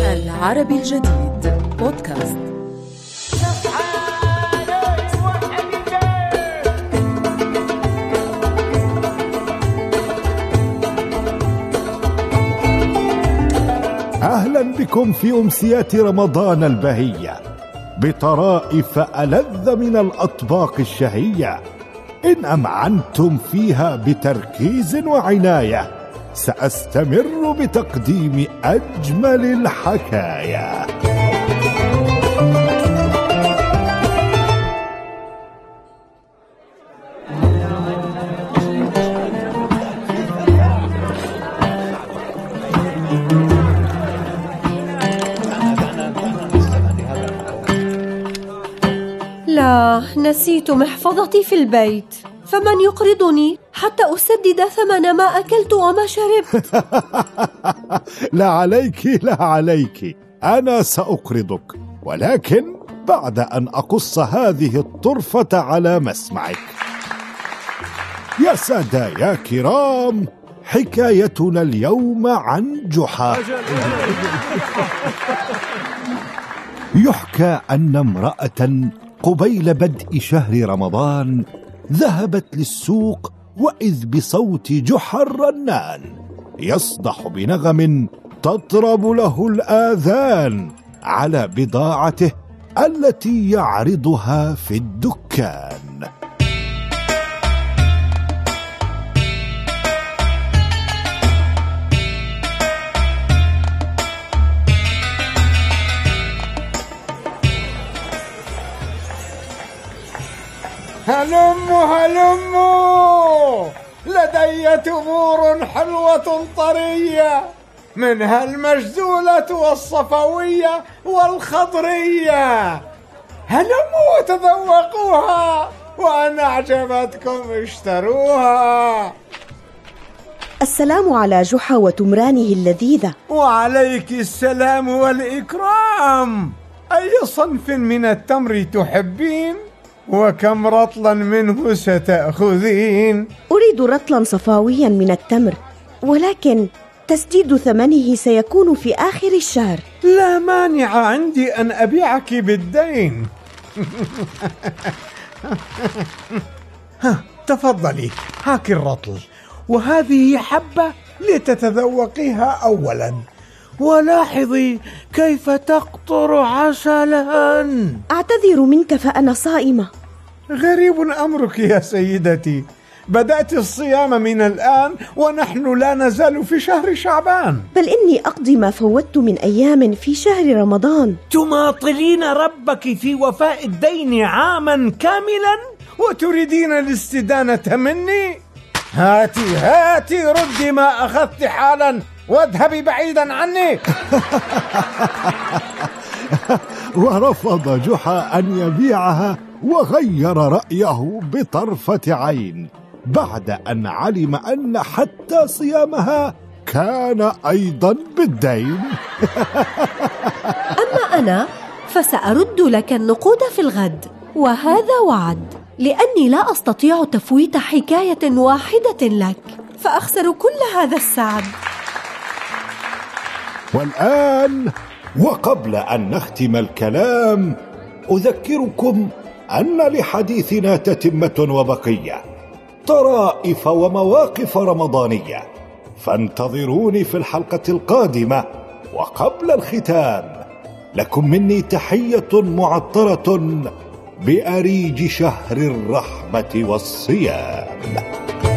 العربي الجديد بودكاست. أهلا بكم في أمسيات رمضان البهية بطرائف ألذ من الأطباق الشهية. إن أمعنتم فيها بتركيز وعناية سأستمر بتقديم أجمل الحكايا. لا، نسيت محفظتي في البيت، فمن يقرضني حتى أسدد ثمن ما أكلت وما شربت؟ لا عليك، أنا سأقرضك، ولكن بعد أن أقص هذه الطرفة على مسمعك. يا سادة يا كرام، حكايتنا اليوم عن جحا. يحكى أن امرأة قبيل بدء شهر رمضان ذهبت للسوق، وإذ بصوت جحا الرنان يصدح بنغم تطرب له الآذان على بضاعته التي يعرضها في الدكان. هلموا لدي تمور حلوة طرية، منها المجزولة والصفوية والخضرية. هلموا وتذوقوها، وأن أعجبتكم اشتروها. السلام على جحا وتمرانه اللذيذة. وعليك السلام والإكرام. أي صنف من التمر تحبين؟ وكم رطلا منه ستأخذين؟ أريد رطلا صفاويا من التمر، ولكن تسديد ثمنه سيكون في آخر الشهر. لا مانع عندي أن أبيعك بالدين. تفضلي، هاك الرطل، وهذه حبة لتتذوقيها أولا، ولاحظي كيف تقطر عسلا. أعتذر منك فأنا صائمة. غريب أمرك يا سيدتي، بدأت الصيام من الآن ونحن لا نزال في شهر شعبان. بل إني أقضي ما فوتت من أيام في شهر رمضان. تماطلين ربك في وفاء الدين عاما كاملا وتريدين الاستدانة مني؟ هاتي ردي ما أخذت حالا واذهبي بعيدا عني. ورفض جحا أن يبيعها، وغير رأيه بطرفة عين بعد أن علم أن حتى صيامها كان أيضا بالدين. أما أنا فسأرد لك النقود في الغد، وهذا وعد، لأني لا أستطيع تفويت حكاية واحدة لك، فأخسر كل هذا السعد. والآن وقبل أن نختم الكلام أذكركم أن لحديثنا تتمة وبقية، طرائف ومواقف رمضانية، فانتظروني في الحلقة القادمة. وقبل الختام لكم مني تحية معطرة بأريج شهر الرحمة والصيام.